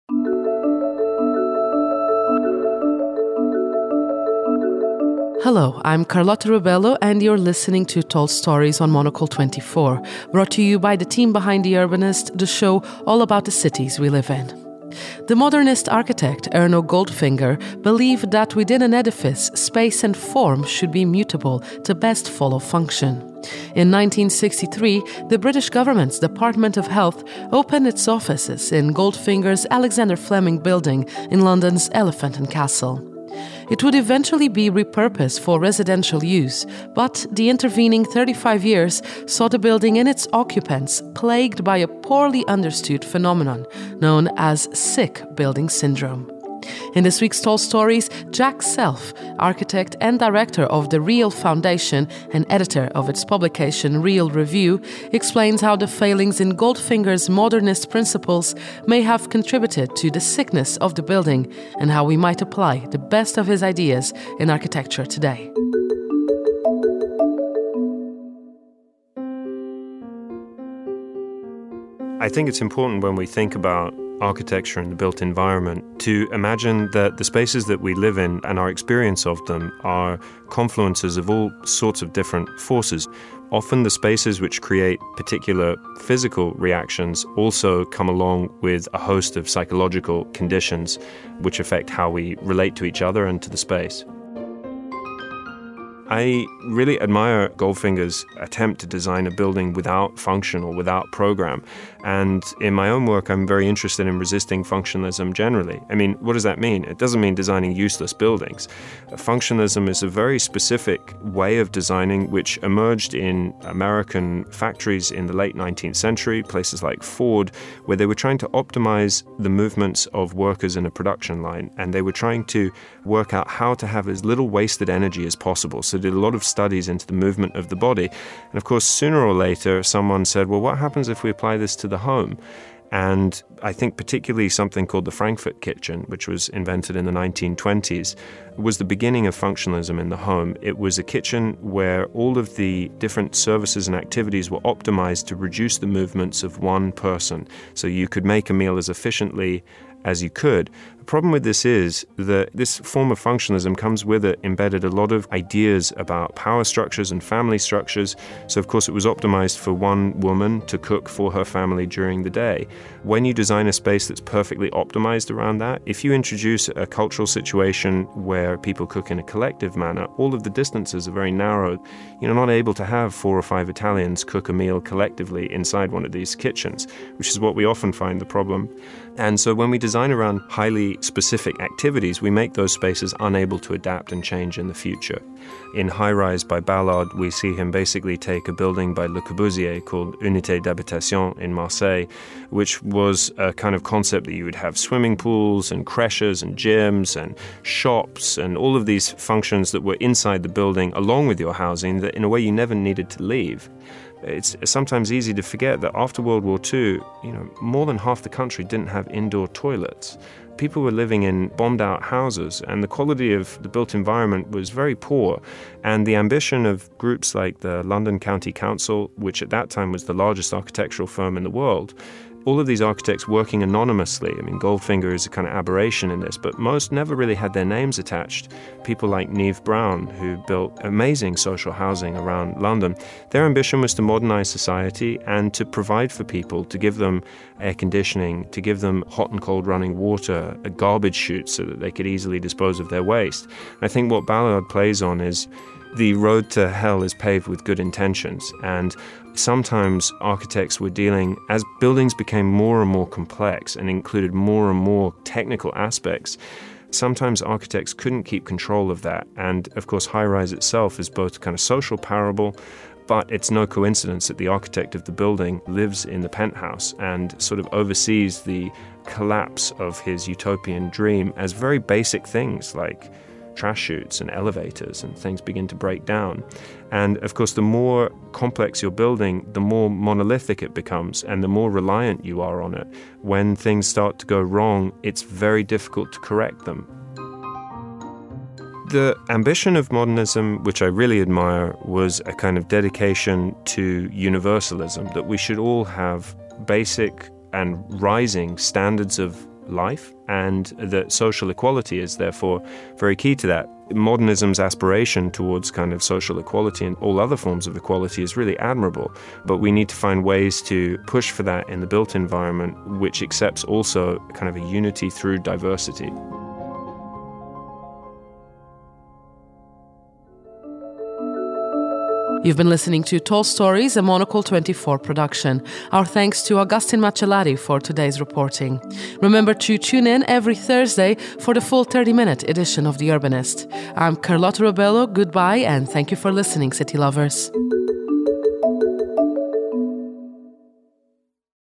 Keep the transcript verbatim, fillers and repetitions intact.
Hello, I'm Carlotta Rubello, and you're listening to Tall Stories on Monocle twenty-four, brought to you by the team behind The Urbanist, the show all about the cities we live in. The modernist architect Erno Goldfinger believed that within an edifice, space and form should be mutable to best follow function. In nineteen sixty-three, the British government's Department of Health opened its offices in Goldfinger's Alexander Fleming building in London's Elephant and Castle. It would eventually be repurposed for residential use, but the intervening thirty-five years saw the building and its occupants plagued by a poorly understood phenomenon known as sick building syndrome. In this week's Tall Stories, Jack Self, architect and director of the Real Foundation and editor of its publication Real Review, explains how the failings in Goldfinger's modernist principles may have contributed to the sickness of the building and how we might apply the best of his ideas in architecture today. I think it's important when we think about architecture and the built environment to imagine that the spaces that we live in and our experience of them are confluences of all sorts of different forces. Often the spaces which create particular physical reactions also come along with a host of psychological conditions which affect how we relate to each other and to the space. I really admire Goldfinger's attempt to design a building without function or without program. And in my own work, I'm very interested in resisting functionalism generally. I mean, what does that mean? It doesn't mean designing useless buildings. Functionalism is a very specific way of designing which emerged in American factories in the late nineteenth century, places like Ford, where they were trying to optimize the movements of workers in a production line. And they were trying to work out how to have as little wasted energy as possible. So did a lot of studies into the movement of the body. And of course, sooner or later, someone said, well, what happens if we apply this to the home? And I think particularly something called the Frankfurt kitchen, which was invented in the nineteen twenties, was the beginning of functionalism in the home. It was a kitchen where all of the different services and activities were optimized to reduce the movements of one person. So you could make a meal as efficiently as you could. The problem with this is that this form of functionalism comes with it embedded a lot of ideas about power structures and family structures. So of course it was optimized for one woman to cook for her family during the day. When you design a space that's perfectly optimized around that, if you introduce a cultural situation where people cook in a collective manner, all of the distances are very narrow. You're not able to have four or five Italians cook a meal collectively inside one of these kitchens, which is what we often find the problem. And so when we design around highly specific activities, we make those spaces unable to adapt and change in the future. In High Rise by Ballard, we see him basically take a building by Le Corbusier called Unité d'Habitation in Marseille, which was a kind of concept that you would have swimming pools and creches and gyms and shops and all of these functions that were inside the building along with your housing that in a way you never needed to leave. It's sometimes easy to forget that after World War Two, you know, more than half the country didn't have indoor toilets. People were living in bombed-out houses, and the quality of the built environment was very poor. And the ambition of groups like the London County Council, which at that time was the largest architectural firm in the world, all of these architects working anonymously. I mean, Goldfinger is a kind of aberration in this, but most never really had their names attached. People like Neve Brown, who built amazing social housing around London, their ambition was to modernize society and to provide for people, to give them air conditioning, to give them hot and cold running water, a garbage chute so that they could easily dispose of their waste. And I think what Ballard plays on is the road to hell is paved with good intentions, and sometimes architects were dealing, as buildings became more and more complex and included more and more technical aspects, sometimes architects couldn't keep control of that. And of course, High Rise itself is both a kind of social parable, but it's no coincidence that the architect of the building lives in the penthouse and sort of oversees the collapse of his utopian dream as very basic things like trash chutes and elevators, and things begin to break down. And of course, the more complex your building, the more monolithic it becomes and the more reliant you are on it. When things start to go wrong, it's very difficult to correct them. The ambition of modernism, which I really admire, was a kind of dedication to universalism, that we should all have basic and rising standards of life, and that social equality is therefore very key to that. Modernism's aspiration towards kind of social equality and all other forms of equality is really admirable, but we need to find ways to push for that in the built environment, which accepts also kind of a unity through diversity. You've been listening to Tall Stories, a Monocle twenty-four production. Our thanks to Augustin Macellari for today's reporting. Remember to tune in every Thursday for the full thirty-minute edition of The Urbanist. I'm Carlotta Rebello. Goodbye, and thank you for listening, city lovers.